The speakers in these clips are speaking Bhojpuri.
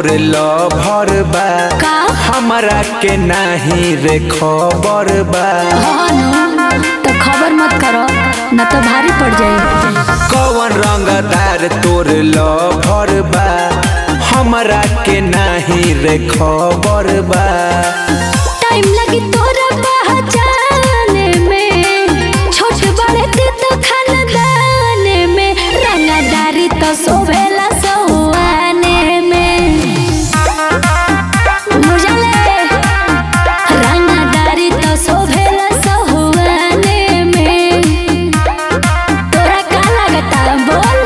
तोर लभर बा का हमरा के नाही रे खबर बा। तो खबर मत करो न तो भारी पड़ जाए। कौन रंगदार तोर लभर बा हमरा के नाही रे खबर बा। टाइम लगी तोरा पहचाने में, छोट बड़े ते तो खानदान में, रंगदारी तो सोभेला सहुआने में। मुझले रंगदारी तो सोभेला सहुआने में। तोरा का लगता बोल?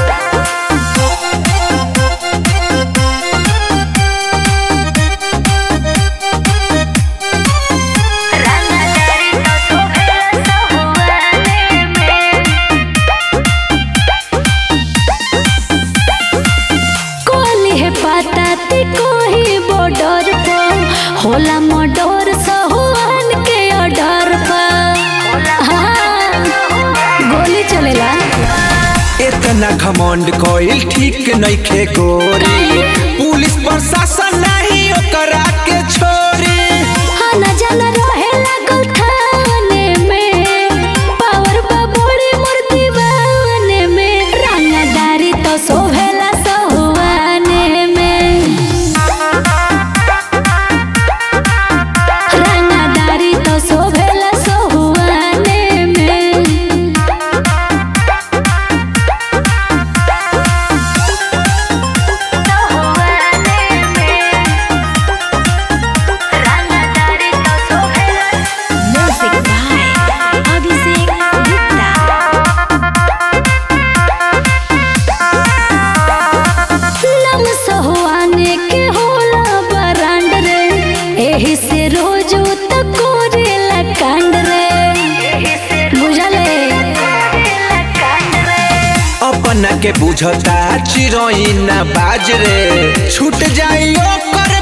पताती कोई बॉर्डर पर होला मर्डर सहुआन के ऑर्डर पर। हाँ, गोली चलेला। इतना घमंड कोइल ठीक नइखे गोरी, पुलिस प्रशासन नहीं ओकरा के छोरी। हाँ न जाना रहे लागल थाने में, पावर बबोड़ी मूर्ति बाने में, रंगदारी तो सोभेला सहुआने में। रंगदारी तो सोभेला सहुआने में। से रोज कोरेला कांड रे, बुझले अपना के बुझता चिरोई ना बाज रे, छूट जाई ओकर